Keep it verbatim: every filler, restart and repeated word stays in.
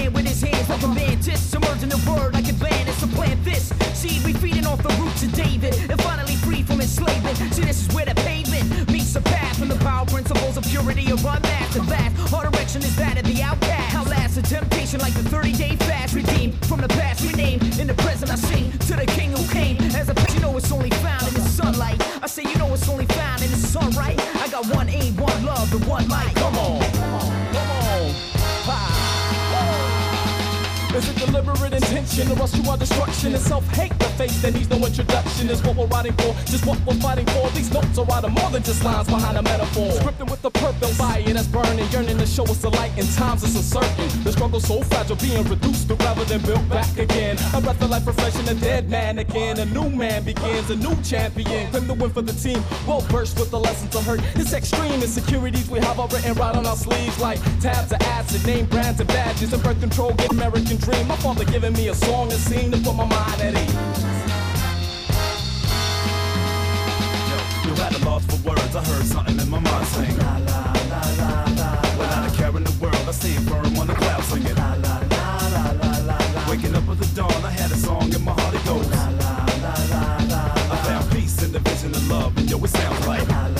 land with his hands like a mantis, submerging the word like Atlantis to plant this seed. We feeding off the roots of David and finally free from enslavement. See, this is where the pavement meets the path, from the power principles of purity are unmasked. At last, our direction is that of the outcast. Outlast the temptation like the thirty-day fast. Redeemed from the past, renamed in the present. I sing to the King who came as a past. You know it's only found in the sunlight. I say you know it's only found in the sun, right? I got one aim, one love, and one light. Come on, come on, come on. Ha. Is it deliberate intention or else you are destruction and self-hate? The face that needs no introduction is what we're writing for, just what we're fighting for. These notes are writing more than just lines behind a metaphor. Scripted with the purpose, fire that's burning, yearning to show us the light in times it's uncertain. The struggle so fragile, being reduced to rather than built back again. A breath of life refreshing a dead man again. A new man begins, a new champion. Claim the win for the team, well versed with the lessons of hurt. It's extreme insecurities we have all written right on our sleeves, like tabs of acid, name brands and badges, and birth control, get American dream. My father giving me a song and scene to put my mind at ease. Yo, you had a loss for words, I heard something in my mind sing. La la la la la. Without a care in the world, I see it firm on the cloud singing. La la la la la la. Waking up with the dawn, I had a song in my heart it goes. La la la la la. I found peace in the vision of love, and yo, it sounds like. La, la,